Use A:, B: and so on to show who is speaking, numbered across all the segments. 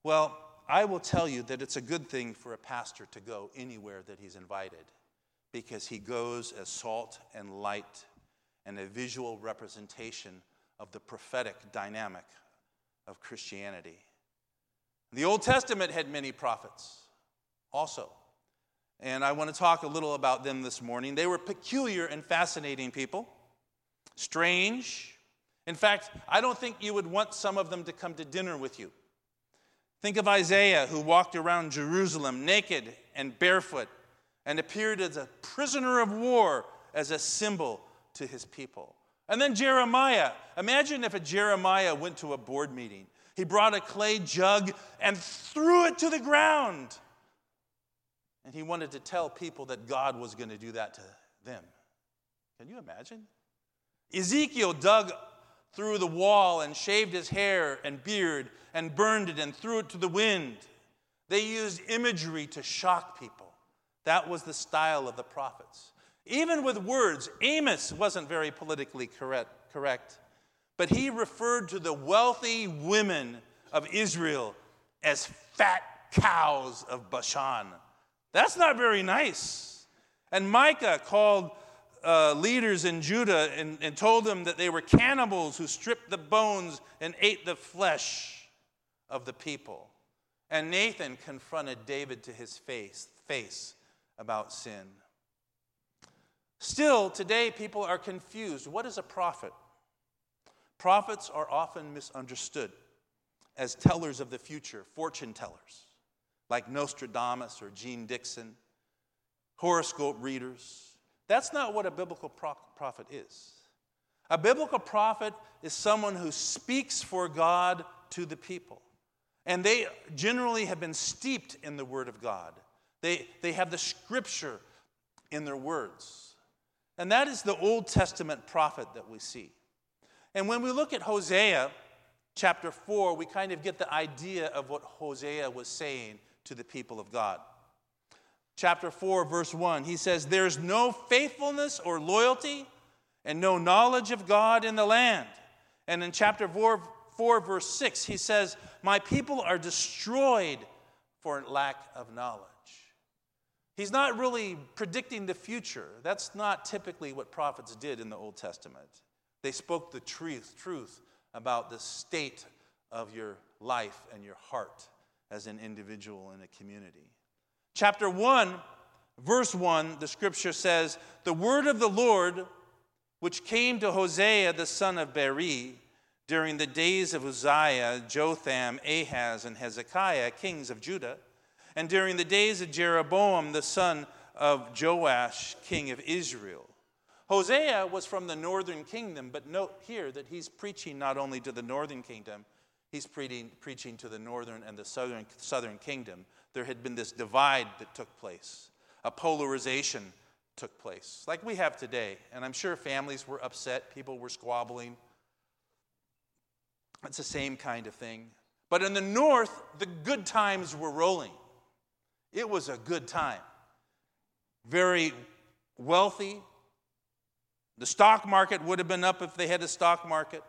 A: Well, I will tell you that it's a good thing for a pastor to go anywhere that he's invited, because he goes as salt and light and a visual representation of the prophetic dynamic of Christianity. The Old Testament had many prophets also, and I want to talk a little about them this morning. They were peculiar and fascinating people, strange. In fact, I don't think you would want some of them to come to dinner with you. Think of Isaiah, who walked around Jerusalem naked and barefoot and appeared as a prisoner of war as a symbol to his people. And then Jeremiah. Imagine if a Jeremiah went to a board meeting. He brought a clay jug and threw it to the ground. And he wanted to tell people that God was going to do that to them. Can you imagine? Ezekiel dug through the wall and shaved his hair and beard and burned it and threw it to the wind. They used imagery to shock people. That was the style of the prophets. Even with words, Amos wasn't very politically correct, but he referred to the wealthy women of Israel as fat cows of Bashan. That's not very nice. And Micah called leaders in Judah and told them that they were cannibals who stripped the bones and ate the flesh of the people. And Nathan confronted David to his face about sin. Still, today people are confused. What is a prophet? Prophets are often misunderstood as tellers of the future, fortune tellers, like Nostradamus or Gene Dixon, horoscope readers. That's not what a biblical prophet is. A biblical prophet is someone who speaks for God to the people. And they generally have been steeped in the Word of God. They have the Scripture in their words. And that is the Old Testament prophet that we see. And when we look at Hosea chapter 4, we kind of get the idea of what Hosea was saying to the people of God. Chapter 4, verse 1, he says, "There's no faithfulness or loyalty and no knowledge of God in the land." And in chapter 4, verse 6, he says, "My people are destroyed for lack of knowledge." He's not really predicting the future. That's not typically what prophets did in the Old Testament. They spoke the truth about the state of your life and your heart as an individual in a community. Chapter 1, verse 1, the scripture says, "The word of the Lord, which came to Hosea the son of Beeri during the days of Uzziah, Jotham, Ahaz, and Hezekiah, kings of Judah, and during the days of Jeroboam, the son of Joash, king of Israel." Hosea was from the northern kingdom, but note here that he's preaching not only to the northern kingdom, he's preaching to the northern and the southern kingdom. There had been this divide that took place. A polarization took place, like we have today. And I'm sure families were upset, people were squabbling. It's the same kind of thing. But in the north, the good times were rolling. It was a good time. Very wealthy. The stock market would have been up if they had a stock market.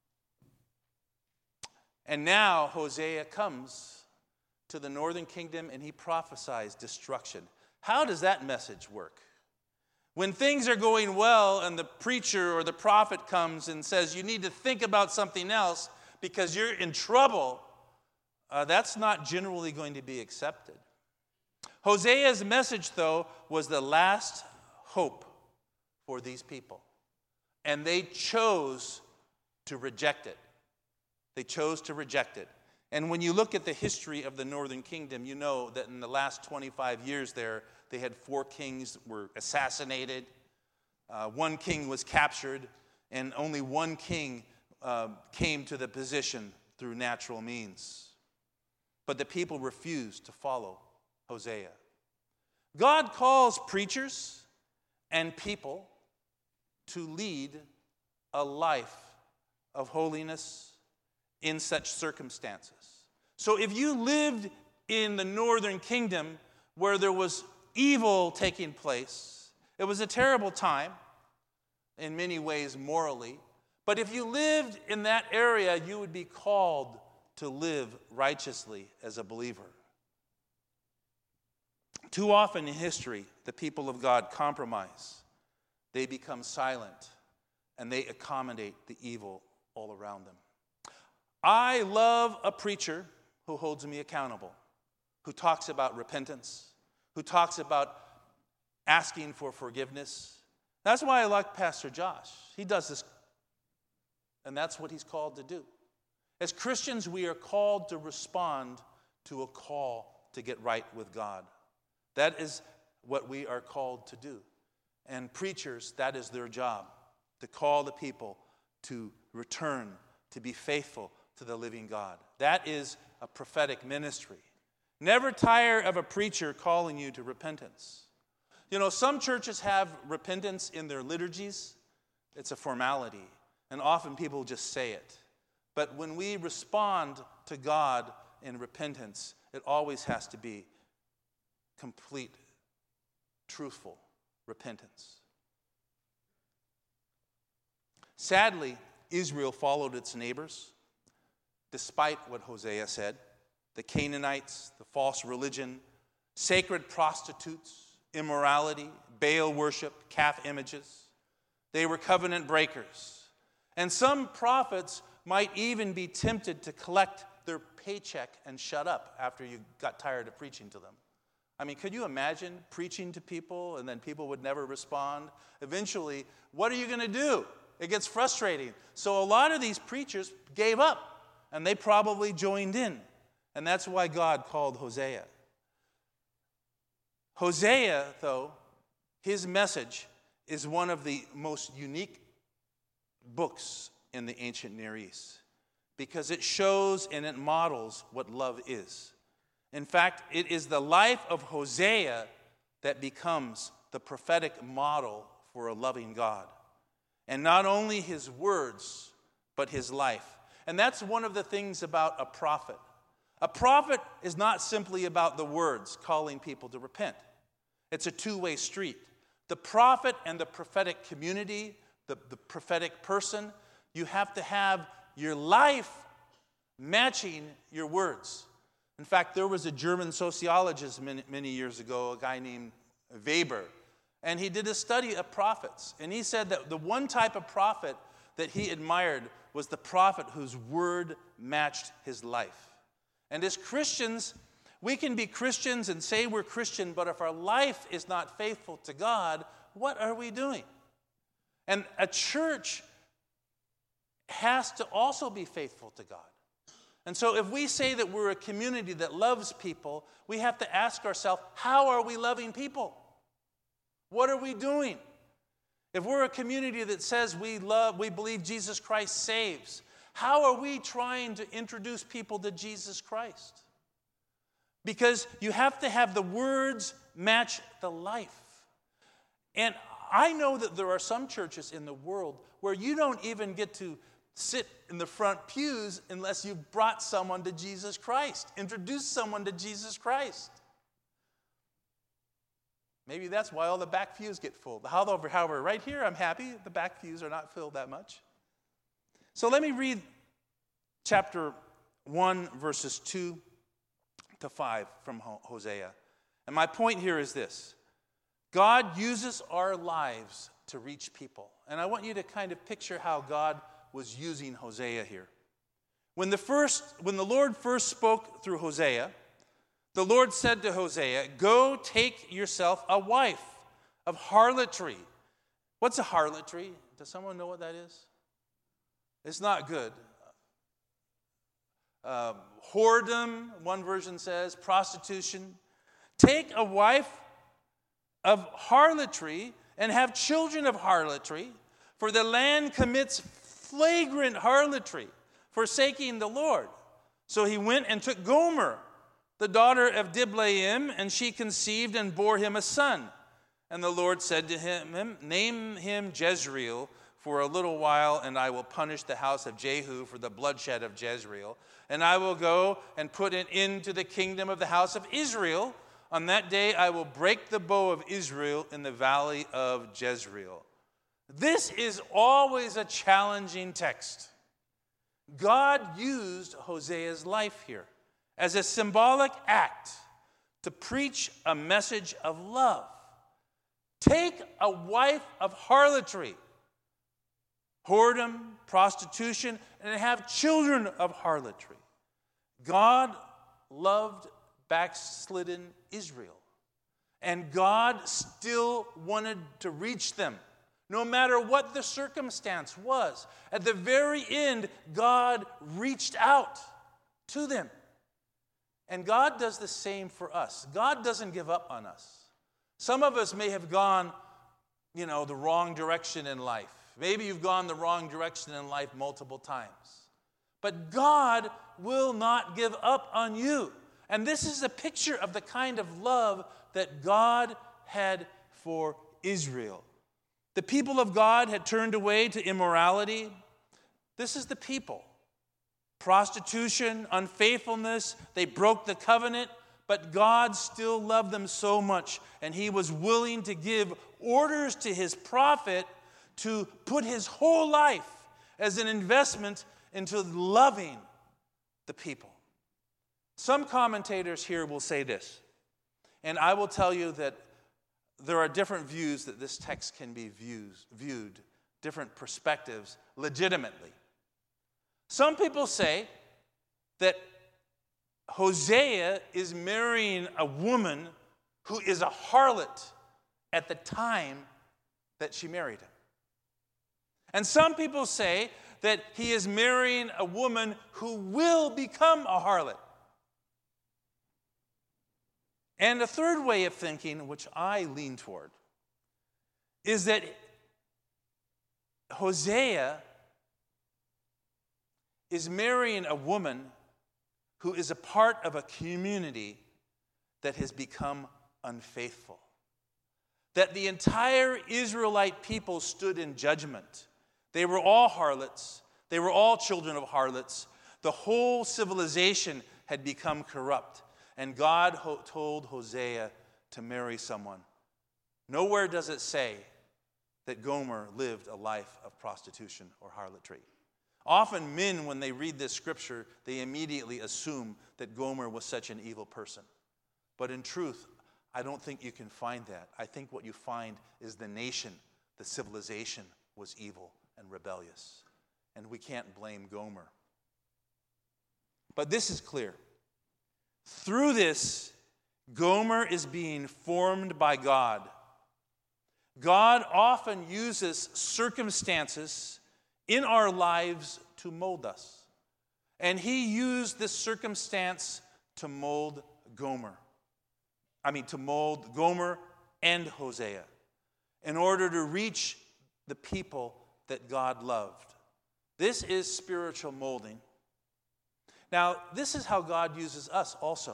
A: And now Hosea comes to the northern kingdom and he prophesies destruction. How does that message work? When things are going well and the preacher or the prophet comes and says, "You need to think about something else because you're in trouble," that's not generally going to be accepted. Hosea's message, though, was the last hope for these people. And they chose to reject it. They chose to reject it. And when you look at the history of the northern kingdom, you know that in the last 25 years there, they had 4 kings that were assassinated. 1 king was captured, and only 1 king came to the position through natural means. But the people refused to follow Hosea. God calls preachers and people to lead a life of holiness in such circumstances. So if you lived in the northern kingdom where there was evil taking place, it was a terrible time in many ways morally, but if you lived in that area, you would be called to live righteously as a believer. Too often in history, the people of God compromise. They become silent, and they accommodate the evil all around them. I love a preacher who holds me accountable, who talks about repentance, who talks about asking for forgiveness. That's why I like Pastor Josh. He does this, and that's what he's called to do. As Christians, we are called to respond to a call to get right with God. That is what we are called to do. And preachers, that is their job, to call the people to return, to be faithful to the living God. That is a prophetic ministry. Never tire of a preacher calling you to repentance. You know, some churches have repentance in their liturgies. It's a formality, and often people just say it. But when we respond to God in repentance, it always has to be complete, truthful repentance. Sadly, Israel followed its neighbors, despite what Hosea said. The Canaanites, the false religion, sacred prostitutes, immorality, Baal worship, calf images. They were covenant breakers. And some prophets might even be tempted to collect their paycheck and shut up after you got tired of preaching to them. I mean, could you imagine preaching to people and then people would never respond? Eventually, what are you going to do? It gets frustrating. So a lot of these preachers gave up, and they probably joined in. And that's why God called Hosea. Hosea, though, his message is one of the most unique books in the ancient Near East because it shows and it models what love is. In fact, it is the life of Hosea that becomes the prophetic model for a loving God. And not only his words, but his life. And that's one of the things about a prophet. A prophet is not simply about the words calling people to repent. It's a two-way street. The prophet and the prophetic community, the prophetic person, you have to have your life matching your words. In fact, there was a German sociologist many years ago, a guy named Weber, and he did a study of prophets. And he said that the one type of prophet that he admired was the prophet whose word matched his life. And as Christians, we can be Christians and say we're Christian, but if our life is not faithful to God, what are we doing? And a church has to also be faithful to God. And so if we say that we're a community that loves people, we have to ask ourselves, how are we loving people? What are we doing? If we're a community that says we believe Jesus Christ saves, how are we trying to introduce people to Jesus Christ? Because you have to have the words match the life. And I know that there are some churches in the world where you don't even get to sit in the front pews unless you've brought someone to Jesus Christ, introduced someone to Jesus Christ. Maybe that's why all the back pews get full. However, right here, I'm happy the back pews are not filled that much. So let me read chapter 1, verses 2 to 5 from Hosea. And my point here is this. God uses our lives to reach people. And I want you to kind of picture how God was using Hosea here. When the Lord first spoke through Hosea, the Lord said to Hosea, "Go take yourself a wife of harlotry." What's a harlotry? Does someone know what that is? It's not good. Whoredom, one version says, prostitution. Take a wife of harlotry and have children of harlotry, for the land commits flagrant harlotry, forsaking the Lord. So he went and took Gomer, the daughter of Diblaim, and she conceived and bore him a son. And the Lord said to him, "Name him Jezreel for a little while, and I will punish the house of Jehu for the bloodshed of Jezreel. And I will go and put an end to the kingdom of the house of Israel. On that day I will break the bow of Israel in the valley of Jezreel." This is always a challenging text. God used Hosea's life here as a symbolic act to preach a message of love. Take a wife of harlotry, whoredom, prostitution, and have children of harlotry. God loved backslidden Israel, and God still wanted to reach them, no matter what the circumstance was. At the very end, God reached out to them. And God does the same for us. God doesn't give up on us. Some of us may have gone, the wrong direction in life. Maybe you've gone the wrong direction in life multiple times. But God will not give up on you. And this is a picture of the kind of love that God had for Israel. The people of God had turned away to immorality. This is the people. Prostitution, unfaithfulness, they broke the covenant, but God still loved them so much, and he was willing to give orders to his prophet to put his whole life as an investment into loving the people. Some commentators here will say this, and I will tell you that there are different views that this text can be viewed, different perspectives, legitimately. Some people say that Hosea is marrying a woman who is a harlot at the time that she married him. And some people say that he is marrying a woman who will become a harlot. And a third way of thinking, which I lean toward, is that Hosea is marrying a woman who is a part of a community that has become unfaithful. That the entire Israelite people stood in judgment. They were all harlots. They were all children of harlots. The whole civilization had become corrupt. And God told Hosea to marry someone. Nowhere does it say that Gomer lived a life of prostitution or harlotry. Often men, when they read this scripture, they immediately assume that Gomer was such an evil person. But in truth, I don't think you can find that. I think what you find is the nation, the civilization, was evil and rebellious. And we can't blame Gomer. But this is clear. Through this, Gomer is being formed by God. God often uses circumstances in our lives to mold us. And he used this circumstance to mold Gomer. To mold Gomer and Hosea in order to reach the people that God loved. This is spiritual molding. Now, this is how God uses us also.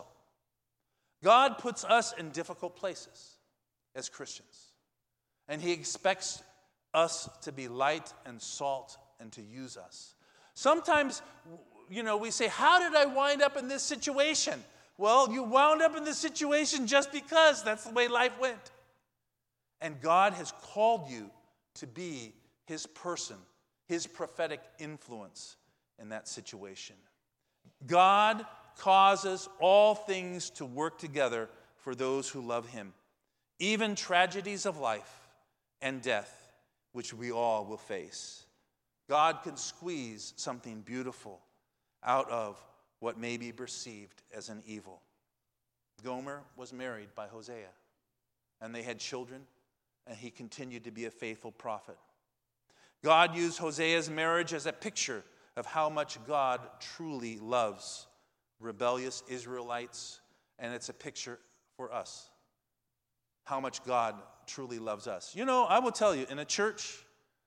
A: God puts us in difficult places as Christians. And he expects us to be light and salt and to use us. Sometimes, we say, how did I wind up in this situation? Well, you wound up in this situation just because that's the way life went. And God has called you to be his person, his prophetic influence in that situation. God causes all things to work together for those who love him, even tragedies of life and death, which we all will face. God can squeeze something beautiful out of what may be perceived as an evil. Gomer was married by Hosea, and they had children, and he continued to be a faithful prophet. God used Hosea's marriage as a picture of how much God truly loves rebellious Israelites, and it's a picture for us, how much God truly loves us. I will tell you, in a church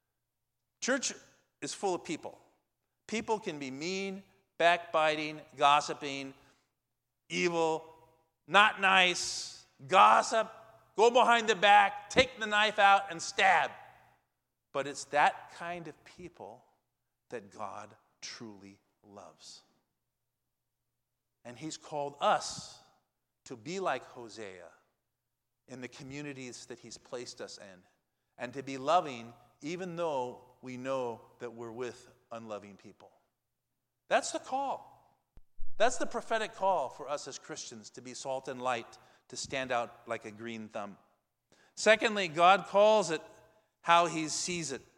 A: is full of people. People can be mean, backbiting, gossiping, evil, not nice, gossip, go behind the back, take the knife out and stab. But it's that kind of people that God truly loves. And he's called us to be like Hosea in the communities that he's placed us in, and to be loving even though we know that we're with unloving people. That's the call. That's the prophetic call for us as Christians, to be salt and light, to stand out like a green thumb. Secondly, God calls it how he sees it.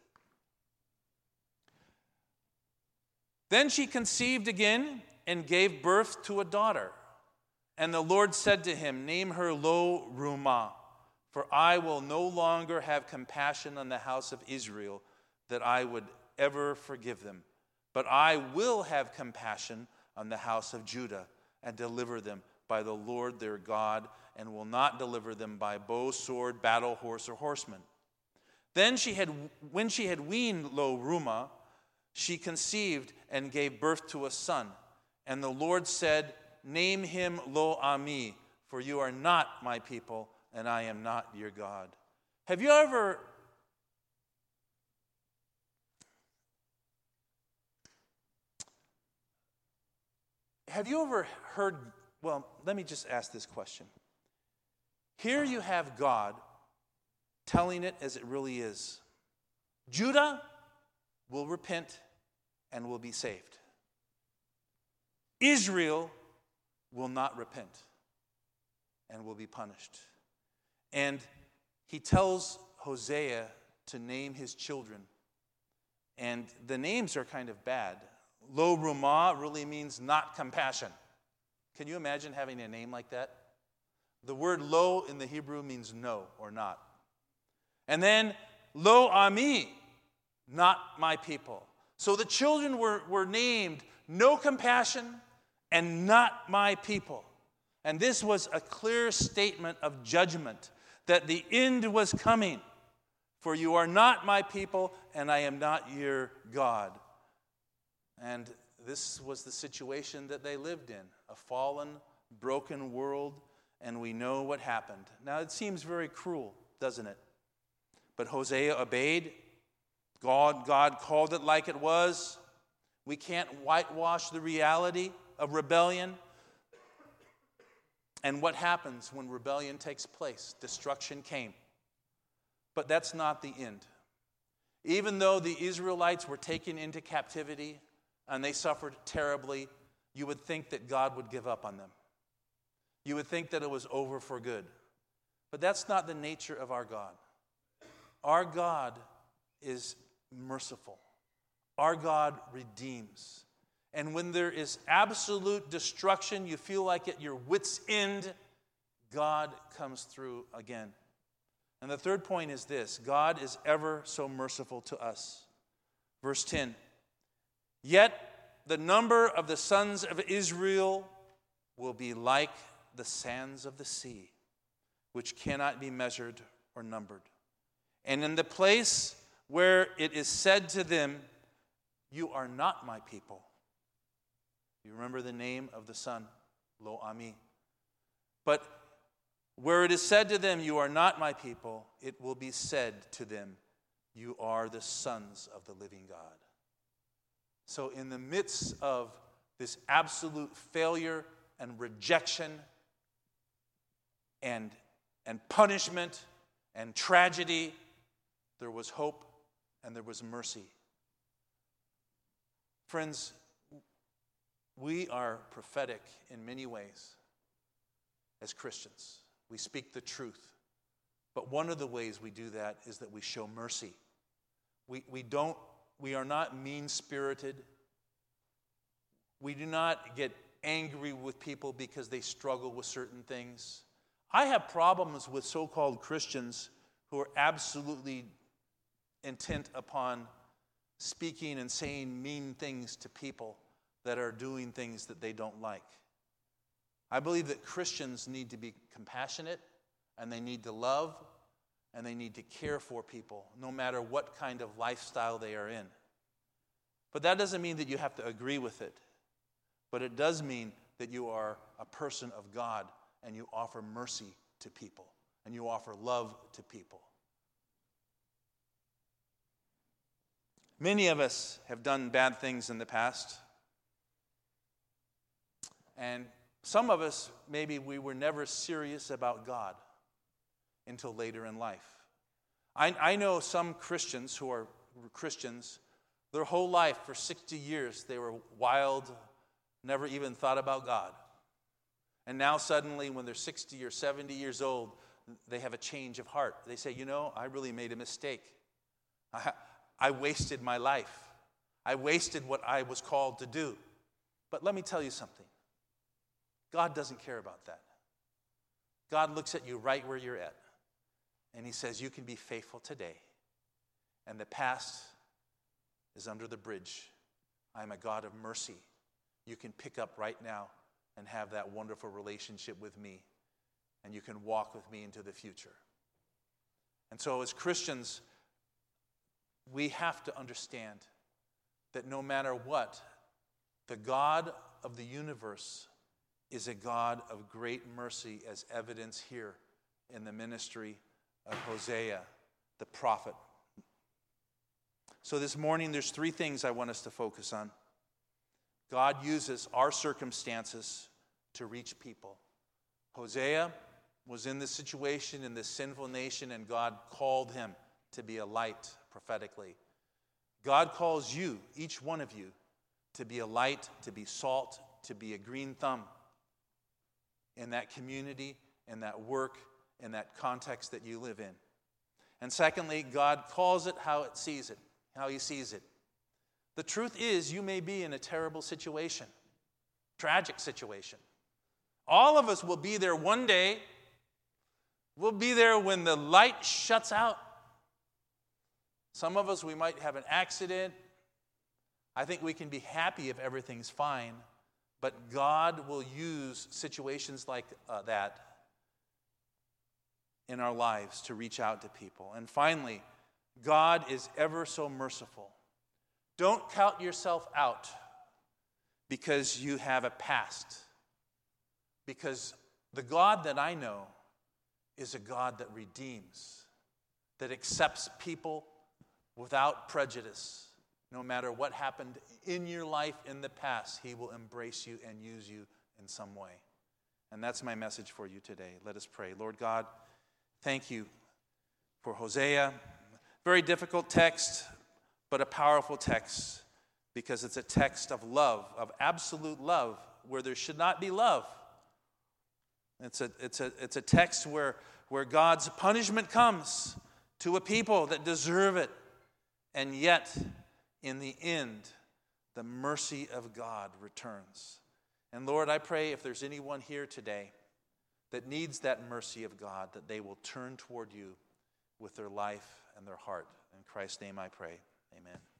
A: Then she conceived again and gave birth to a daughter. And the Lord said to him, name her Lo-Ruhamah, for I will no longer have compassion on the house of Israel, that I would ever forgive them. But I will have compassion on the house of Judah and deliver them by the Lord their God, and will not deliver them by bow, sword, battle, horse, or horseman. Then when she had weaned Lo-Ruhamah, she conceived and gave birth to a son. And the Lord said, name him Lo-Ammi, for you are not my people, and I am not your God. Have you ever heard, well, let me just ask this question. Here you have God telling it as it really is. Judah will repent and will be saved. Israel will not repent and will be punished. And he tells Hosea to name his children. And the names are kind of bad. Lo-Ruhamah really means not compassion. Can you imagine having a name like that? The word lo in the Hebrew means no or not. And then Lo-Ammi, not my people. So the children were named no compassion and not my people. And this was a clear statement of judgment, that the end was coming. For you are not my people, and I am not your God. And this was the situation that they lived in, a fallen, broken world, and we know what happened. Now, it seems very cruel, doesn't it? But Hosea obeyed. God called it like it was. We can't whitewash the reality of rebellion. And what happens when rebellion takes place? Destruction came. But that's not the end. Even though the Israelites were taken into captivity and they suffered terribly, you would think that God would give up on them. You would think that it was over for good. But that's not the nature of our God. Our God is merciful. Our God redeems. And when there is absolute destruction, you feel like at your wit's end, God comes through again. And the third point is this: God is ever so merciful to us. Verse 10, yet the number of the sons of Israel will be like the sands of the sea, which cannot be measured or numbered. And in the place where it is said to them, you are not my people. You remember the name of the son, Lo-Ammi. But where it is said to them, you are not my people, it will be said to them, you are the sons of the living God. So in the midst of this absolute failure and rejection and punishment and tragedy, there was hope and there was mercy. Friends, we are prophetic in many ways as Christians. We speak the truth. But one of the ways we do that is that we show mercy. We are not mean-spirited. We do not get angry with people because they struggle with certain things. I have problems with so-called Christians who are absolutely intent upon speaking and saying mean things to people that are doing things that they don't like. I believe that Christians need to be compassionate, and they need to love, and they need to care for people, no matter what kind of lifestyle they are in. But that doesn't mean that you have to agree with it. But it does mean that you are a person of God, and you offer mercy to people, and you offer love to people. Many of us have done bad things in the past. And some of us, maybe we were never serious about God until later in life. I know some Christians who are Christians Their whole life, for 60 years, they were wild, never even thought about God. And now suddenly, when they're 60 or 70 years old, they have a change of heart. They say, I really made a mistake. I wasted my life. I wasted what I was called to do. But let me tell you something. God doesn't care about that. God looks at you right where you're at. And he says, you can be faithful today. And the past is under the bridge. I'm a God of mercy. You can pick up right now and have that wonderful relationship with me. And you can walk with me into the future. And so as Christians, we have to understand that no matter what, the God of the universe is a God of great mercy, as evidence here in the ministry of Hosea, the prophet. So this morning, there's 3 things I want us to focus on. God uses our circumstances to reach people. Hosea was in this situation in this sinful nation, and God called him to be a light prophetically. God calls you, each one of you, to be a light, to be salt, to be a green thumb in that community, in that work, in that context that you live in. And secondly, God calls it how he sees it. The truth is, you may be in a terrible situation, tragic situation. All of us will be there one day. We'll be there when the light shuts out. Some of us, we might have an accident. I think we can be happy if everything's fine. But God will use situations like that in our lives to reach out to people. And finally, God is ever so merciful. Don't count yourself out because you have a past. Because the God that I know is a God that redeems, that accepts people without prejudice. No matter what happened in your life in the past, he will embrace you and use you in some way. And that's my message for you today. Let us pray. Lord God, thank you for Hosea. Very difficult text, but a powerful text because it's a text of love, of absolute love, where there should not be love. It's a text where God's punishment comes to a people that deserve it, and yet, in the end, the mercy of God returns. And Lord, I pray if there's anyone here today that needs that mercy of God, that they will turn toward you with their life and their heart. In Christ's name I pray. Amen.